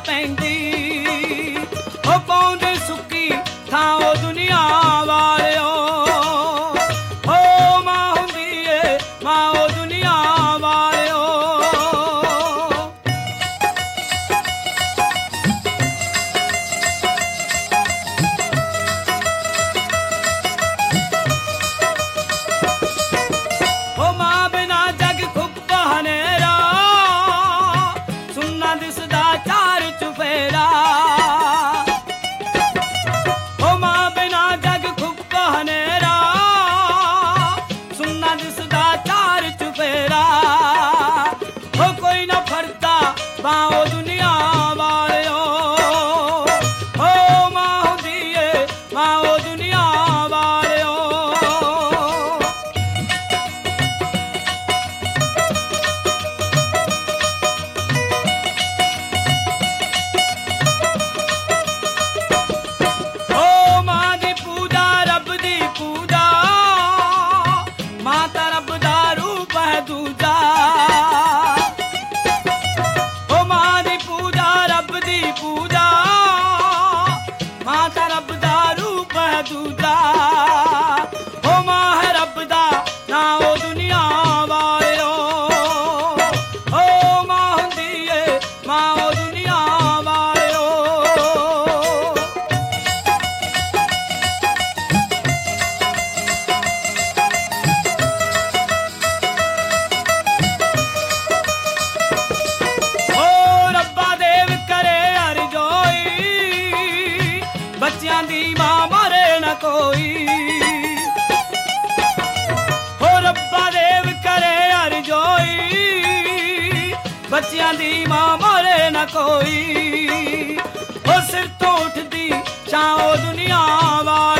ਪੈਂਦੀ ਉਹ ਪਾਉਂਦੇ ਸੁੱਕੀ ਥਾਂ ਉਹ ਦੁਨੀਆ ਵਾਲਿਓ ਹੋ ਮਾਂ ਹੁੰਦੀ ਏ ਮਾਂ ਉਹ ਦੁਨੀਆ ਵਾਲਿਓ ਉਹ ਮਾਂ ਬਿਨਾ ਜਗ ਖੁੱਬਾ ਹਨੇਰਾ ਸੁਣਨਾ ਦਿਸਦਾ ਚਾਰ ਚੁਫੇਰਾ ਉਹ ਮਾਂ ਬਿਨਾ ਜਗ ਖੁੱਬਾ ਹਨੇਰਾ ਸੁਣਨਾ ਦਿਸਦਾ ਚਾਰ ਚੁਫੇਰਾ ਉਹ ਕੋਈ ਨਾ ਫੜਦਾ ਬਾਂ ਉਹ ਦੁਨੀਆ ਵਾਲਿਓ ਹੋ ਮਾਂ ਹੁੰਦੀ ਏ ਮਾਂ ਉਹ ਦੁਨੀਆ ਵਾਲਿਓ ਓ ਮਾਂ ਦੀ ਪੂਜਾ ਰੱਬ ਦੀ ਪੂਜਾ ਮਾਂ ਤਾਂ ਰੱਬ ਦਾ ਰੂਪ ਹੈ ਦੂਜਾ ਓ ਮਾਂ ਦੀ ਪੂਜਾ ਰੱਬ ਦੀ ਪੂਜਾ ਮਾਂ ਤਾਂ ਰੱਬ ਦਾ ਰੂਪ ਹੈ ਦੂਜਾ ਓ ਮਾਂ ਹੈ ਰੱਬ ਦਾ ਨਾ ਉਹ ਦੁਨੀਆ ਵਾਲਿਓ ਓ ਮਾਂ ਹੁੰਦੀ ਏ ਮਾਂ ਉਹ ਦੁਨੀਆ ਵਾਲਿਓ ਓ ਰੱਬਾ ਦੇਵ ਕਰੇ ਅਰਜ਼ੋਈ ਬੱਚਿਆਂ ਦੀ ਮਾਂ ਮਰੇ ਨਾ ਕੋਈ ਓ ਰੱਬਾ ਦੇਵ ਕਰੇ ਅਰਜ਼ੋਈ ਬੱਚਿਆਂ ਦੀ ਮਾਂ ਮਰੇ ਨਾ ਕੋਈ ਓ ਸਿਰ ਤੋਂ ਉੱਠਦੀ ਛਾਂ ਉਹ ਦੁਨੀਆ ਵਾਲੀ